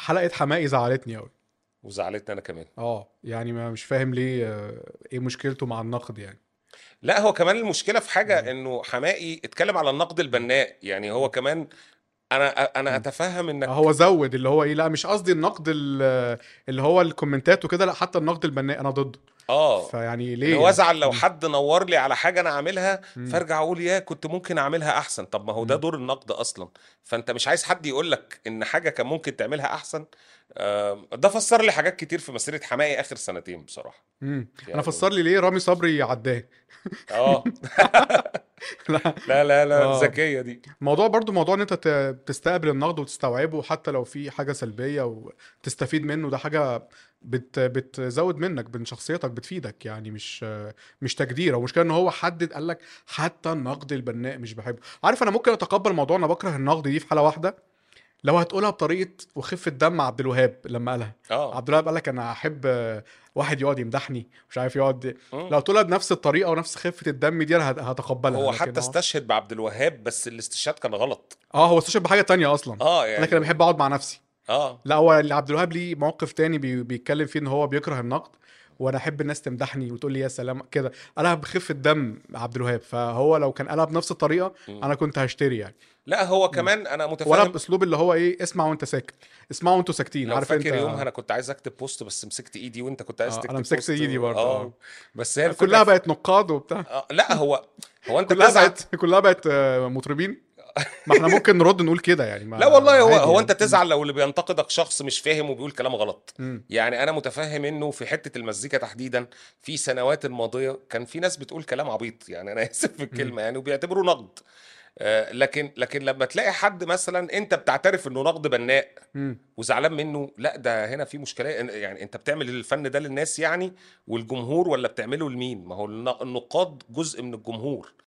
حلقة حماقي زعلتني قوي. وزعلتني انا كمان. يعني ما مش فاهم ليه، ايه مشكلته مع النقد يعني. لا هو كمان المشكله في حاجه مم. انه حمائي اتكلم على النقد مم. البناء، يعني هو كمان. انا مم. اتفهم هو انك. زود اللي هو ايه، لا مش قصدي النقد اللي هو الكومنتات وكده، لا حتى النقد البناء انا ضده. اه فيعني اللي ليه هو يعني. ازعل لو مم. حد نور لي على حاجه انا عاملها، مم. فارجع اقول يا كنت ممكن اعملها احسن. طب ما هو ده مم. دور النقد اصلا. فانت مش عايز حد يقول لك ان حاجه كان ممكن تعملها احسن. ده فسر لي حاجات كتير في مسيره حماقي اخر سنتين بصراحه. انا يعني فسر لي ليه رامي صبري عداه. اه لا. لا لا لا، اه ذكيه دي. موضوع برضو، موضوع ان انت تستقبل النقد وتستوعبه حتى لو في حاجة سلبية وتستفيد منه، ده حاجة بتزود منك، من شخصيتك، بتفيدك يعني. مش تجدير او مشكلة ان هو حدد قال لك حتى النقد البناء مش بحبه. عارف انا ممكن اتقبل موضوع انا بكره النقد دي في حالة واحدة، لو هتقولها بطريقة وخفة دم عبد الوهاب لما قالها. اه. عبد الوهاب قال لك انا احب واحد يقعد يمدحني مش عارف يقعد. مم. لو تقولها بنفس الطريقة ونفس خفة الدم دي انا هتقبلها، هو لكن حتى استشهد بعبد الوهاب بس الاستشهاد كان غلط. هو استشهد بحاجه تانية اصلا. اه قال لك انا يعني. بحب اقعد مع نفسي. اه. لا، هو اللي عبد الوهاب ليه موقف تاني بيتكلم فيه ان هو بيكره النقد، وانا احب الناس تمدحني وتقول لي يا سلام كده. قالها بخفه دم عبد الوهاب، فهو لو كان قالها بنفس الطريقه مم. انا كنت هشتري يعني. لا هو مم. كمان انا ولا متفاهم. باسلوب اللي هو ايه، اسمع وانت ساكت، اسمعوا وانتوا ساكتين، لو عارف فاكر انت. يومها انا كنت عايز اكتب بوست بس مسكت ايدي، وانت كنت عايز انا تكتب مسكت بوست. ايدي برضه اه. بس هي الفكره كلها في. بقت نقاد وبتاع. لا هو انت كلها تزعل. بقت كلها بقت مطربين. ما احنا ممكن نرد نقول كده يعني، لا ما والله هو عادي هو انت يعني. تزعل لو اللي بينتقدك شخص مش فاهم وبيقول كلام غلط. مم. يعني انا متفهم انه في حته المزيكا تحديدا في سنوات الماضيه كان في ناس بتقول كلام عبيط، يعني انا اسف في مم. الكلمه يعني، وبيعتبروه نقد. لكن لما تلاقي حد مثلا انت بتعترف انه نقد بناء مم. وزعلان منه، لا ده هنا في مشكله. يعني انت بتعمل الفن ده للناس يعني والجمهور، ولا بتعمله لمين؟ ما هو النقاد جزء من الجمهور.